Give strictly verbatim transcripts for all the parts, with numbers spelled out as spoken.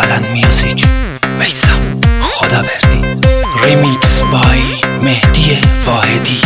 آلن میوزیک میسم خداوردی ریمیکس بای مهدی واحدی.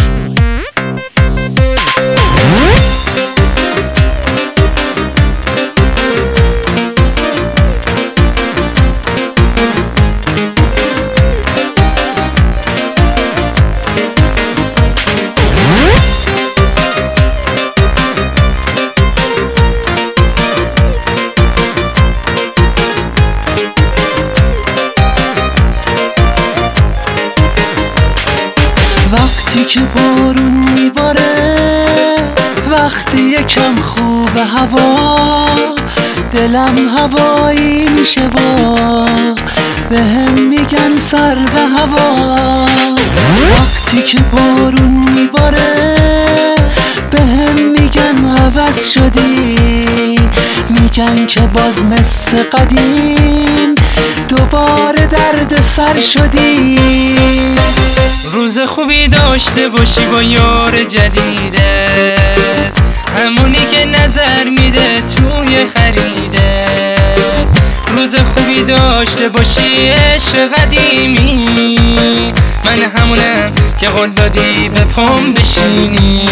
وقتی که بارون میباره، وقتی یکم خوب هوا، دلم هوایی میشه و به هم میگن سر به هوا. وقتی که بارون میباره به هم میگن عوض شدی، میگن که باز مثل قدیم دوباره درد سر شدی. روز خوبی داشته باشی با یار جدیدت، همونی که نظر میده توی خریدت. روز خوبی داشته باشی عشق قدیمی، من همونم که قول دادی به پام بشینی.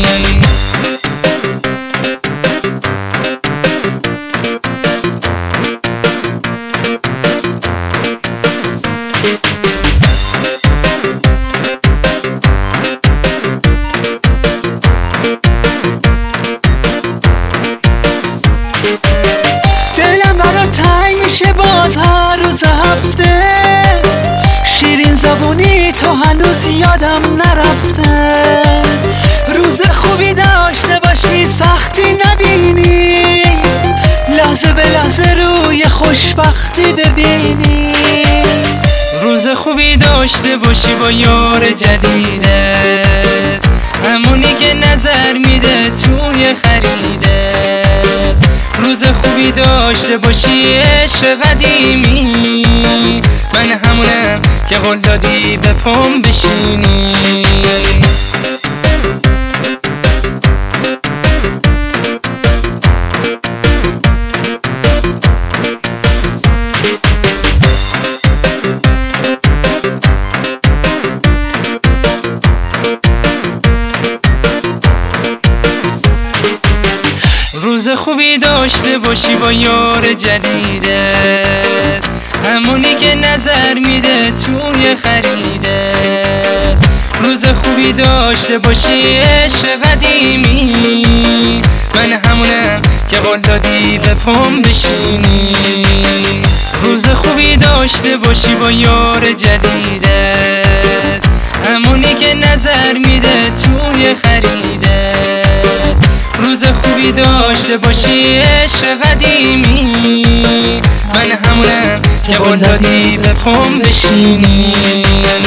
باز هر روز هفته شیرین زبونی تو هنوز یادم نرفته. روز خوبی داشته باشی سختی نبینی، لحظه به لحظه روی خوشبختی ببینی. روز خوبی داشته باشی با یار جدیدت، همونی که نظر میده توی خریدت. روز خوبی داشته باشی عشق قدیمی، من همونم که قول دادی به پام بشینی. روز خوبی داشته باشی با یار جدیدت، همونی که نظر میده توی خریدت. روز خوبی داشته باشی عشق قدیمی، من همونم که قول دادی به پام بشینی. روز خوبی داشته باشی با یار جدیدت، همونی که نظر میده توی خریدت. روز خوبی داشته باشی عشق قدیمی، من همونم که قول دادی به پام بشینی.